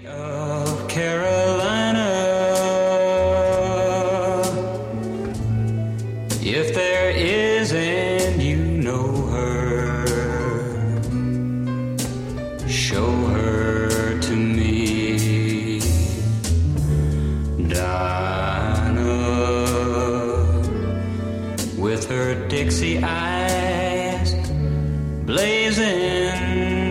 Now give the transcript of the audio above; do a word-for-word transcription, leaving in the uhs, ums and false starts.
Of Carolina, if there is and you know her, show her to me. Dinah, with her Dixie eyes blazing